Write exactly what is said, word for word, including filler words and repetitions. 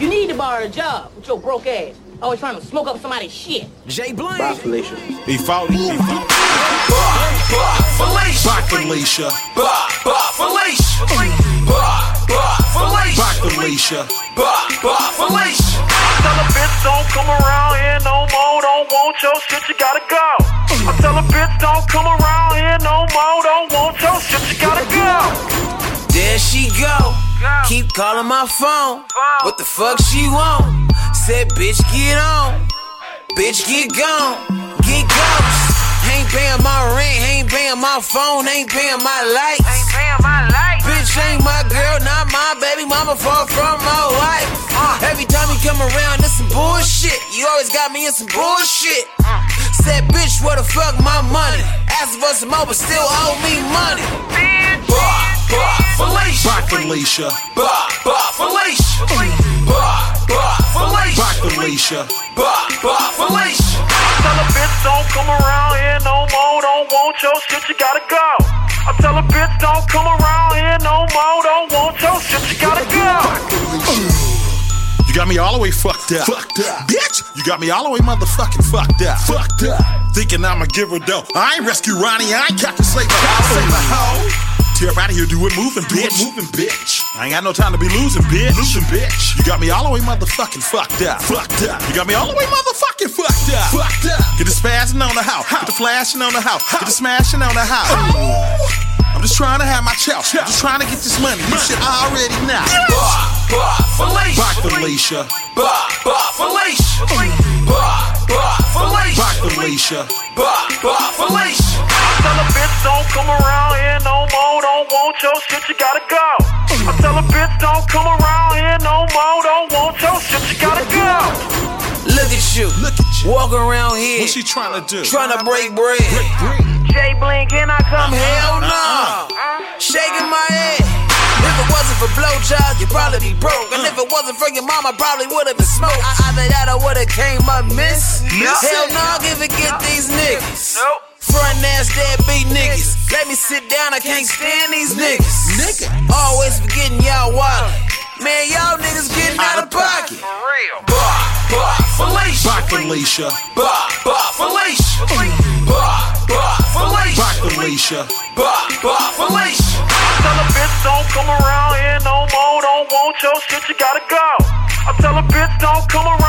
You need to borrow a job with your broke ass. Always trying to smoke up somebody's shit. Jay Blank. Bye, Felicia. He fought it. He fought it. Bah, bah, Felicia. Bye, Felicia. Bah, bah, Felicia. Bah, bah, Felicia. Bye, Felicia. Bah, bah, Felicia. Tell a bitch don't come around here no more. Don't want your shit, you gotta go. I tell a bitch don't come around here no more. Don't want your shit, you gotta go. There she go. Keep calling my phone. What the fuck she want? Said bitch get on. Bitch get gone. Get ghost. Ain't paying my rent. Ain't paying my phone. Ain't paying my lights. Ain't paying my life. Bitch ain't my girl, not my baby mama, far from my wife. Uh, every time you come around, it's some bullshit. You always got me in some bullshit. Uh, Said bitch, where the fuck my money? Asked for some more, but still owe me money. Bah, bah, Felicia. Bye, Felicia. Bah, bah, Felicia. Bah, bah, Felicia. Bye, Felicia. Bah, bah, Felicia. Tell a bitch don't come around here no more. Don't want your shit, you gotta go. I tell a bitch don't come around here no more. Don't want your shit, you gotta go. You got me all the way fucked up. Fucked up. Bitch, you got me all the way motherfucking fucked up. Fucked up. Thinking I'ma give her dough. I ain't rescue Ronnie, I ain't Captain Slave my hoe. Tear up out of here, do it moving, bitch. Do it moving, bitch. I ain't got no time to be losing, bitch. Losing, bitch. You got me all the way motherfucking fucked up. Fucked up. You got me all the way motherfucking fucked up. Fucked up. Get the spazzing on the house. Get the flashing on the house. Get the smashing on the house. I'm just trying to have my chow. Just trying to get this money. You shit already now. Bah, bah, Felicia. Bye, Felicia. Bah, bah, Felicia. Bah, bah, Felicia. Bye, Felicia. Bah, bah, Felicia. Tell a bitch don't come around here no more. Don't want your shit, you gotta go. I tell a bitch don't come around here no more. Don't want your shit, you gotta go. Look at you. Look at you. Walk around here. What's she trying to do? Trying to break bread. Break bread. Jay Blank, can I come? Hell no. Uh-uh. Shaking my head. If it wasn't for blowjobs, you'd probably be broke. And if it wasn't for your mama, probably would've been smoked. I, either that or would've came up miss. Hell no, I'll give it get these niggas. Nope. Front ass deadbeat niggas. Let me sit down, I can't stand these niggas. Nigga. Always forgetting y'all wallet. Man, y'all niggas getting out of pocket. For real. Bah, bah, Felicia. Bye, Felicia. Bah, bah, Felicia. Bah, bah, Felicia. Bye, Felicia. Bah, bah, Felicia. Tell a bitch don't come around here no more. Don't want your shit, you gotta go. I tell a bitch don't come around.